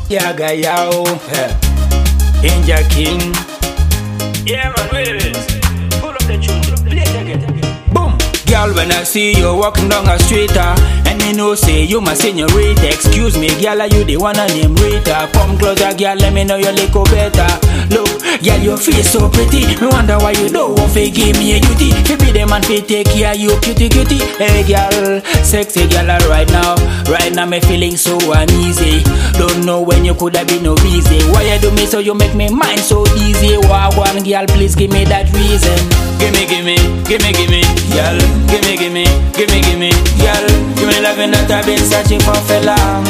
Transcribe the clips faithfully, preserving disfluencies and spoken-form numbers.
Yaga Yao, Inja King. Yeah, man, wait a minute. Pull up the tune, play it again. Boom! Girl, when I see you walking down a street, uh, and me know say you my señorita. Excuse me, girl, are you the one I name Rita? Come closer, girl, let me know your little better. Look, girl, your face so pretty. Me wonder why you don't want to give me a duty. If be the man fi take care of you, cutie cutie. Hey, girl, sexy girl, right now, right now me feeling so uneasy. Don't know when you could have been no busy. Why you do me so you make me mind so easy? Why one girl, please give me that reason. Gimme, gimme, gimme, gimme, girl. Gimme, gimme, gimme, gimme, girl. Give me loving that I've been searching for for long.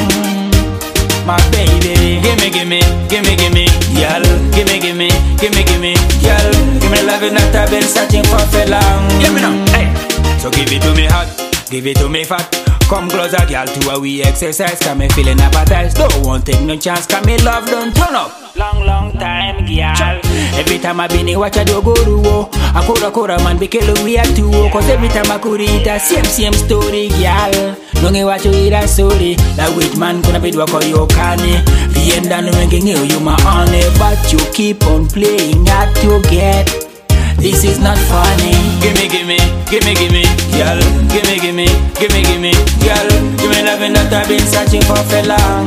My baby. Gimme, gimme, gimme, gimme, girl. Gimme, gimme, gimme, gimme, girl. Give me loving that I've been searching for for long. Hear me now, hey. So give it to me hot, give it to me fat. Come closer, girl, to a we exercise. Cause me feeling appetite. Don't want take no chance. Cause me love don't turn up. Long, long time, girl. Every time I been here, watch I do go to war. I coulda, coulda, man, be kill we are two. Cause every time I could eat a same, same story, girl. Don't get what you eat a story. That wait man gonna be work on your canny. The end and ringing you, you my honey. But you keep on playing hard to get. This is not funny. Gimme, gimme, gimme, gimme, girl. Gimme, gimme, gimme, gimme, girl. Give me loving that I've been searching for for long.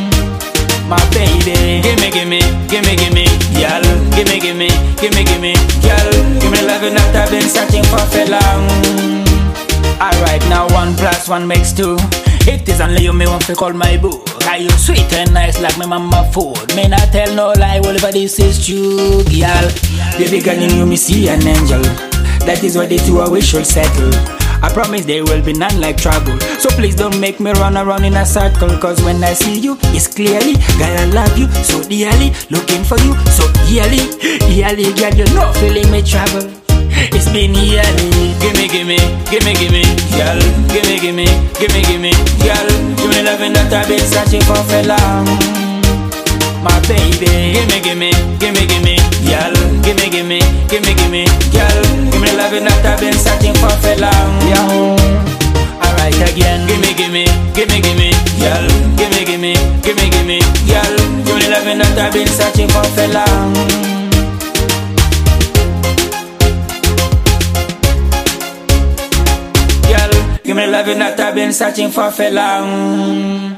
My baby. Gimme, gimme, gimme, gimme, girl. Gimme, gimme, gimme, gimme, girl. Give me loving that I've been searching for for long. Alright, now one plus one makes two. It is only you me want to call my boo. Are you sweet and nice like my mama food? May not tell no lie, whatever this is true, girl. Baby girl, you know me see an angel. That is why the two of we should settle. I promise there will be none like trouble. So please don't make me run around in a circle. Cause when I see you, it's clearly, girl, I love you so dearly. Looking for you so yearly. Yearly, girl, you know feeling me trouble. It's been yearly. Gimme, gimme, gimme, gimme, girl. Gimme, gimme, gimme, gimme, girl. Give me loving that I've been searching for for long. My baby. Gimme, gimme, gimme, gimme, girl. Gimme, gimme, gimme, gimme, girl. Give me loving that I've been searching for for long. Yeah. Alright again. Gimme, gimme, gimme, gimme, girl. Gimme, gimme, gimme, gimme, girl. Give me loving that I've been searching for for long. Give me loving that I've been searching for for long.